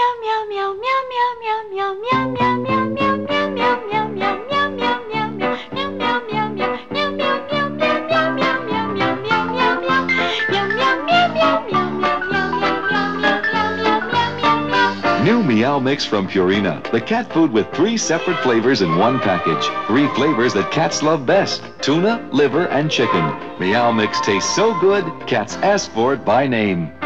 New Meow Mix from Purina, the cat food with 3 separate flavors in one package. 3 flavors that cats love best: tuna, liver, and chicken. Meow Mix tastes so good, cats ask for it by name.